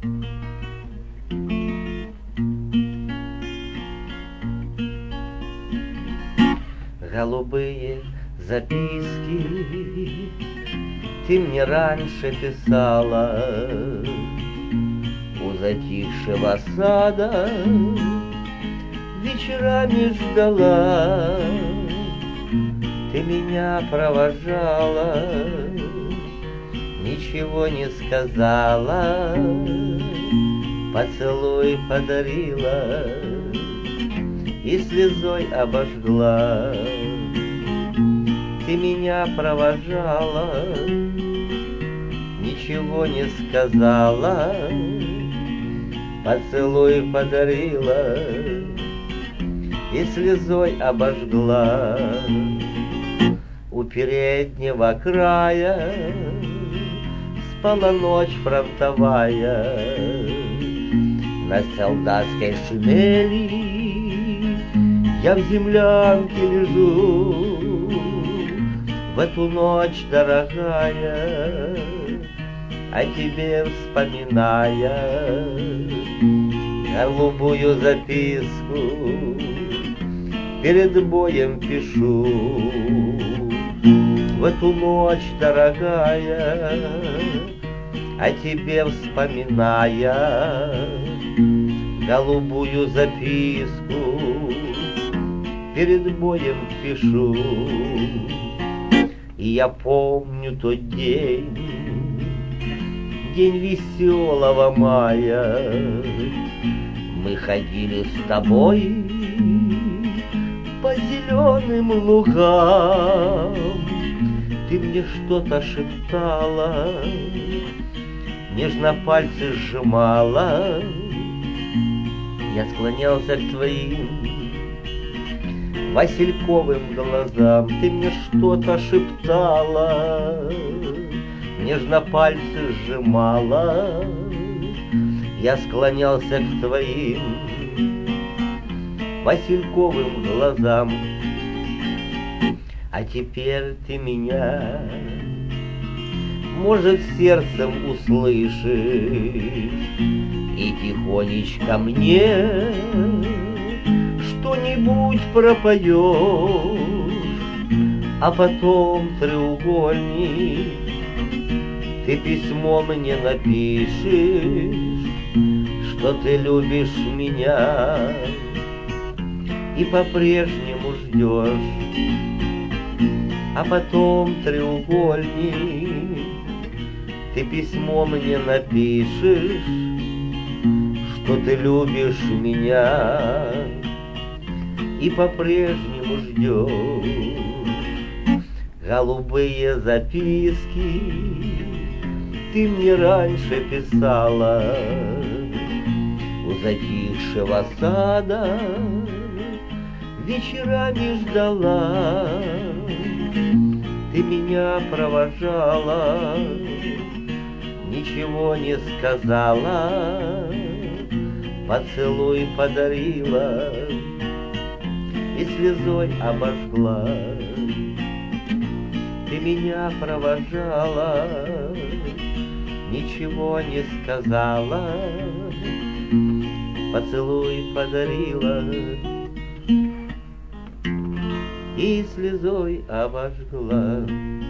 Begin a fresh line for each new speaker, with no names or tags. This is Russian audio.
Голубые записки ты мне раньше писала у затихшего сада, вечерами ждала, ты меня провожала, ничего не сказала, поцелуй подарила и слезой обожгла. Ты меня провожала, ничего не сказала, поцелуй подарила и слезой обожгла. У переднего края спала ночь фронтовая, на солдатской шинели я в землянке лежу. В эту ночь, дорогая, о тебе вспоминая, голубую записку перед боем пишу. В эту ночь, дорогая, о тебе вспоминая, голубую записку перед боем пишу. И я помню тот день, день веселого мая. Мы ходили с тобой по зеленым лугам. Ты мне что-то шептала, нежно пальцы сжимала. Я склонялся к твоим васильковым глазам. Ты мне что-то шептала, нежно пальцы сжимала. Я склонялся к твоим васильковым глазам. А теперь ты меня, может, сердцем услышишь и тихонечко мне что-нибудь пропоешь, а потом треугольник ты письмо мне напишешь, что ты любишь меня и по-прежнему ждешь. А потом треугольник ты письмо мне напишешь, что ты любишь меня и по-прежнему ждешь. Голубые записки ты мне раньше писала у затихшего сада, вечерами ждала. Ты меня провожала, ничего не сказала, поцелуй подарила и слезой обожгла. Ты меня провожала, ничего не сказала, поцелуй подарила и слезой обожгла.